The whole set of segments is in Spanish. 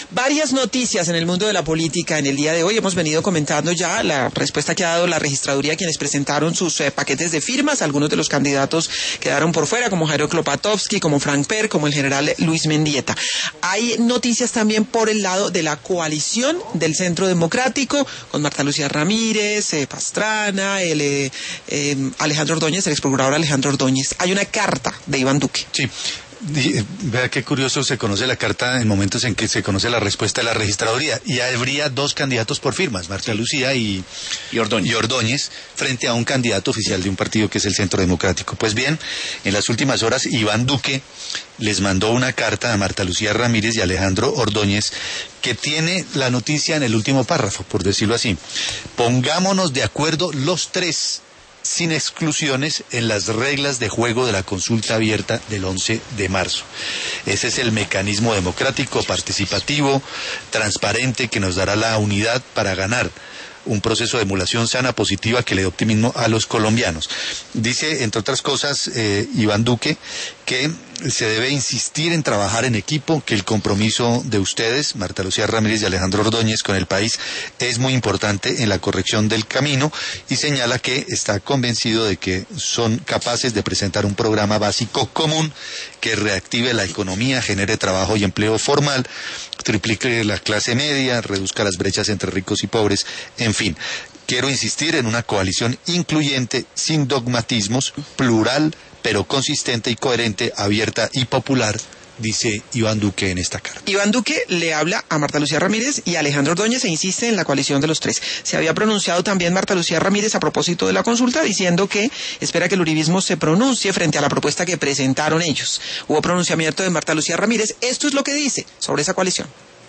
Varias noticias en el mundo de la política en el día de hoy. Hemos venido comentando ya la respuesta que ha dado la registraduría a quienes presentaron sus paquetes de firmas. Algunos de los candidatos quedaron por fuera, como Jairo Klopatowski, como Frank Per, como el general Luis Mendieta. Hay noticias también por el lado de la coalición del Centro Democrático, con Marta Lucía Ramírez, Pastrana, Alejandro Ordóñez, el ex procurador Alejandro Ordóñez. Hay una carta de Iván Duque. Sí. Vea qué curioso, se conoce la carta en momentos en que se conoce la respuesta de la registraduría, y habría dos candidatos por firmas, Marta Lucía y Ordóñez, frente a un candidato oficial de un partido que es el Centro Democrático. Pues bien, en las últimas horas Iván Duque les mandó una carta a Marta Lucía Ramírez y Alejandro Ordóñez que tiene la noticia en el último párrafo, por decirlo así: pongámonos de acuerdo los tres, sin exclusiones, en las reglas de juego de la consulta abierta del 11 de marzo. Ese es el mecanismo democrático, participativo, transparente, que nos dará la unidad para ganar un proceso de emulación sana, positiva, que le dé optimismo a los colombianos. Dice, entre otras cosas, Iván Duque, que se debe insistir en trabajar en equipo, que el compromiso de ustedes, Marta Lucía Ramírez y Alejandro Ordóñez, con el país es muy importante en la corrección del camino, y señala que está convencido de que son capaces de presentar un programa básico común que reactive la economía, genere trabajo y empleo formal, triplique la clase media, reduzca las brechas entre ricos y pobres, en fin. Quiero insistir en una coalición incluyente, sin dogmatismos, plural, pero consistente y coherente, abierta y popular, dice Iván Duque en esta carta. Iván Duque le habla a Marta Lucía Ramírez y Alejandro Ordóñez e insiste en la coalición de los tres. Se había pronunciado también Marta Lucía Ramírez a propósito de la consulta, diciendo que espera que el uribismo se pronuncie frente a la propuesta que presentaron ellos. Hubo pronunciamiento de Marta Lucía Ramírez. Esto es lo que dice sobre esa coalición.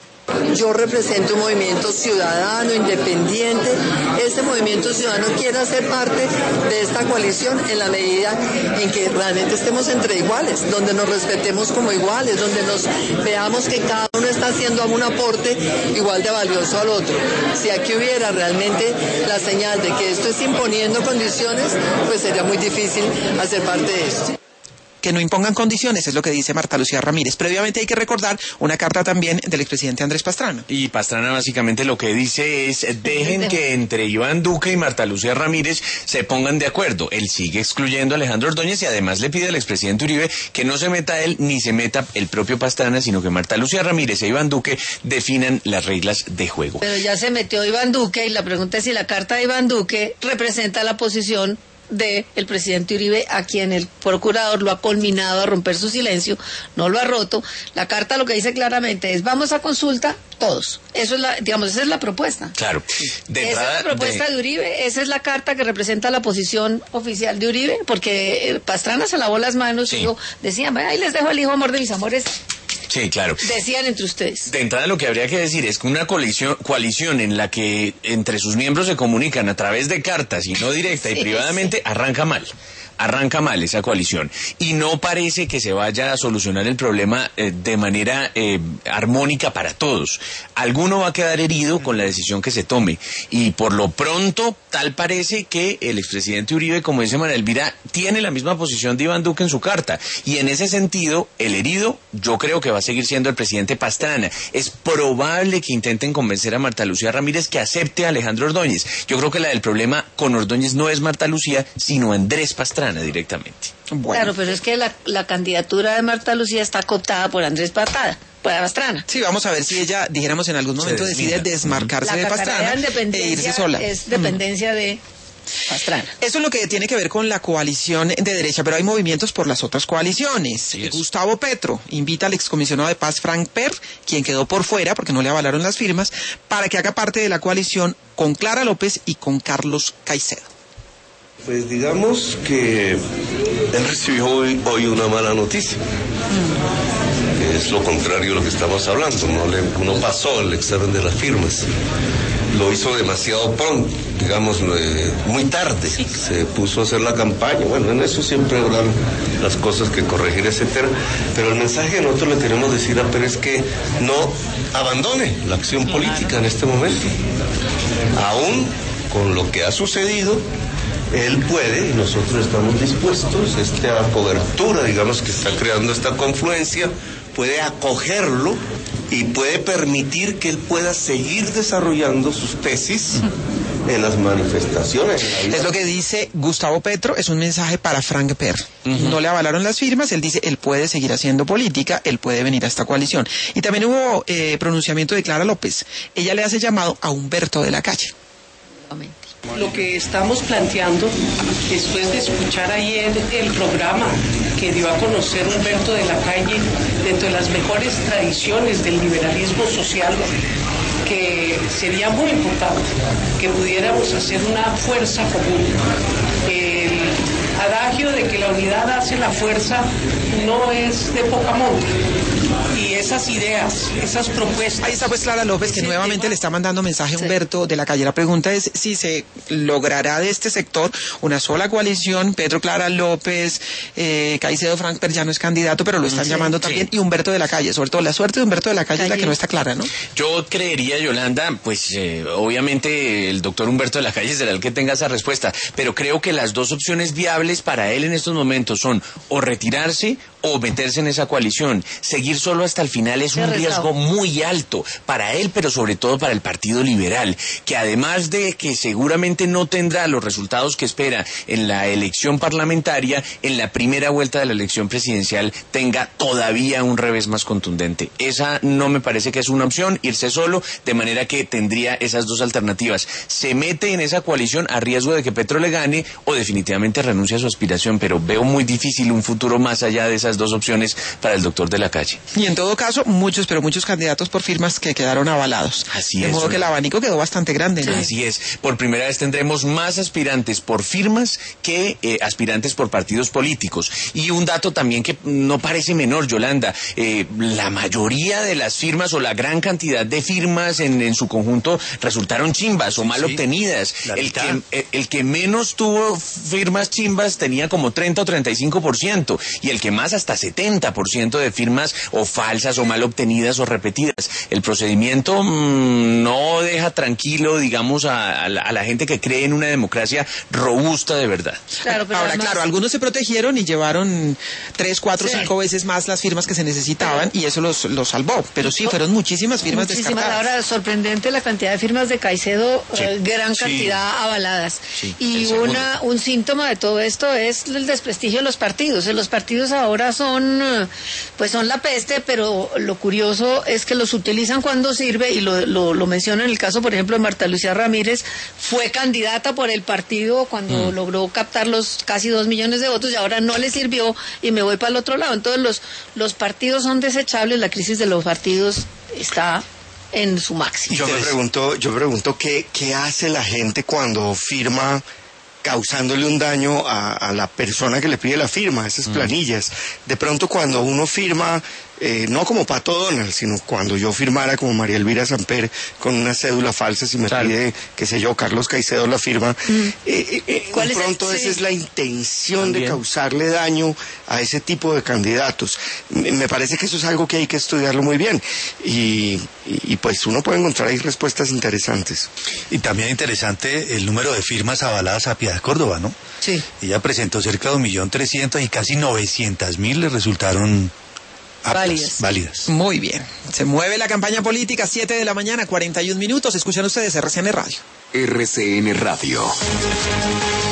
Yo represento un movimiento ciudadano, independiente. Este movimiento ciudadano quiere hacer parte de esta coalición en la medida en que realmente estemos entre iguales, donde nos respetemos como iguales, donde nos veamos que cada uno está haciendo un aporte igual de valioso al otro. Si aquí hubiera realmente la señal de que esto es imponiendo condiciones, pues sería muy difícil hacer parte de esto. Que no impongan condiciones, es lo que dice Marta Lucía Ramírez. Previamente hay que recordar una carta también del expresidente Andrés Pastrana. Y Pastrana básicamente lo que dice es: dejen que entre Iván Duque y Marta Lucía Ramírez se pongan de acuerdo. Él sigue excluyendo a Alejandro Ordóñez y además le pide al expresidente Uribe que no se meta él ni se meta el propio Pastrana, sino que Marta Lucía Ramírez e Iván Duque definan las reglas de juego. Pero ya se metió Iván Duque y la pregunta es si la carta de Iván Duque representa la posición del presidente Uribe, a quien el procurador lo ha conminado a romper su silencio, no lo ha roto. La carta lo que dice claramente es: vamos a consulta todos. Eso es esa es la propuesta. Claro. Esa es la propuesta de Uribe, esa es la carta que representa la posición oficial de Uribe, porque Pastrana se lavó las manos, y decían, ahí les dejo el hijo amor de mis amores. Sí, claro. Decían entre ustedes. De entrada, lo que habría que decir es que una coalición en la que entre sus miembros se comunican a través de cartas y no directa y privadamente, arranca mal. Arranca mal esa coalición y no parece que se vaya a solucionar el problema de manera armónica para todos. Alguno va a quedar herido con la decisión que se tome, y por lo pronto tal parece que el expresidente Uribe, como dice María Elvira, tiene la misma posición de Iván Duque en su carta, y en ese sentido el herido yo creo que va a seguir siendo el presidente Pastrana. Es probable que intenten convencer a Marta Lucía Ramírez que acepte a Alejandro Ordóñez. Yo creo que la del problema con Ordóñez no es Marta Lucía, sino Andrés Pastrana directamente. Bueno. Claro, pero es que la candidatura de Marta Lucía está cooptada por Andrés Pastrana. Sí, vamos a ver si ella, dijéramos en algún momento, decide desmarcarse de Pastrana e irse sola. Es dependencia de Pastrana. Eso es lo que tiene que ver con la coalición de derecha, pero hay movimientos por las otras coaliciones. Sí, Gustavo Petro invita al excomisionado de paz Frank Per, quien quedó por fuera porque no le avalaron las firmas, para que haga parte de la coalición con Clara López y con Carlos Caicedo. Pues digamos que él recibió hoy una mala noticia. Es lo contrario de lo que estamos hablando. No pasó el examen de las firmas. Lo hizo demasiado pronto, digamos, muy tarde. Se puso a hacer la campaña. Bueno, en eso siempre habrán las cosas que corregir, etcétera. Pero el mensaje que nosotros le queremos decir a Pérez es que no abandone la acción política en este momento. Aún con lo que ha sucedido, él puede, y nosotros estamos dispuestos, esta cobertura, digamos, que está creando esta confluencia, puede acogerlo y puede permitir que él pueda seguir desarrollando sus tesis en las manifestaciones. Es lo que dice Gustavo Petro, es un mensaje para Frank Per. No le avalaron las firmas, él dice, él puede seguir haciendo política, él puede venir a esta coalición. Y también hubo pronunciamiento de Clara López. Ella le hace llamado a Humberto de la Calle. Lo que estamos planteando, después de escuchar ayer el programa que dio a conocer Humberto de la Calle, dentro de las mejores tradiciones del liberalismo social, que sería muy importante que pudiéramos hacer una fuerza común. El adagio de que la unidad hace la fuerza no es de poca monta. Y esas ideas, esas propuestas... Ahí está pues Clara López, que nuevamente le está mandando mensaje a Humberto de la Calle. La pregunta es si se logrará de este sector una sola coalición. Petro, Clara López, Caicedo, Frank Per ya no es candidato, pero lo están llamando también, y Humberto de la Calle. Sobre todo la suerte de Humberto de la Calle es la que no está clara, ¿no? Yo creería, Yolanda, pues obviamente el doctor Humberto de la Calle será el que tenga esa respuesta, pero creo que las dos opciones viables para él en estos momentos son o retirarse o meterse en esa coalición. Seguir solo hasta el final es un riesgo muy alto para él, pero sobre todo para el Partido Liberal, que además de que seguramente no tendrá los resultados que espera en la elección parlamentaria, en la primera vuelta de la elección presidencial tenga todavía un revés más contundente. Esa no me parece que es una opción, irse solo, de manera que tendría esas dos alternativas. Se mete en esa coalición a riesgo de que Petro le gane o definitivamente renuncia a su aspiración, pero veo muy difícil un futuro más allá de esas dos opciones para el doctor de la Calle. Y en todo caso, muchos candidatos por firmas que quedaron avalados. Así de es. modo que el abanico quedó bastante grande, ¿no? Así es. Por primera vez tendremos más aspirantes por firmas que aspirantes por partidos políticos. Y un dato también que no parece menor, Yolanda, la mayoría de las firmas o la gran cantidad de firmas en su conjunto resultaron chimbas o mal obtenidas. El que menos tuvo firmas chimbas tenía como 30 o 35%, y el que más hasta 70% de firmas o falsas o mal obtenidas o repetidas. El procedimiento no deja tranquilo, digamos, a la gente que cree en una democracia robusta de verdad. Claro, pero ahora, además... claro, algunos se protegieron y llevaron 3, 4, 5 veces más las firmas que se necesitaban, y eso los salvó. Pero sí, fueron muchísimas firmas descartadas. Ahora, sorprendente la cantidad de firmas de Caicedo, gran cantidad avaladas. Y un síntoma de todo esto es el desprestigio de los partidos. Los partidos ahora son la peste, pero lo curioso es que los utilizan cuando sirve, y lo menciono en el caso, por ejemplo, de Marta Lucía Ramírez. Fue candidata por el partido cuando logró captar los casi 2 millones de votos, y ahora no le sirvió y me voy para el otro lado. Entonces los partidos son desechables, la crisis de los partidos está en su máximo. Yo pregunto qué hace la gente cuando firma causándole un daño a la persona que le pide la firma, esas planillas. De pronto cuando uno firma, no como Pato Donald, sino cuando yo firmara como María Elvira Samper con una cédula falsa, si me pide, qué sé yo, Carlos Caicedo la firma, de pronto esa es la intención de causarle daño a ese tipo de candidatos. Me parece que eso es algo que hay que estudiarlo muy bien, y pues uno puede encontrar ahí respuestas interesantes. Y también interesante el número de firmas avaladas a Piedad Córdoba, ¿no? Sí. Ella presentó cerca de 1.300.000 y casi 900.000 le resultaron válidas. Muy bien. Se mueve la campaña política, 7 de la mañana, 41 minutos. Escuchan ustedes RCN Radio. RCN Radio.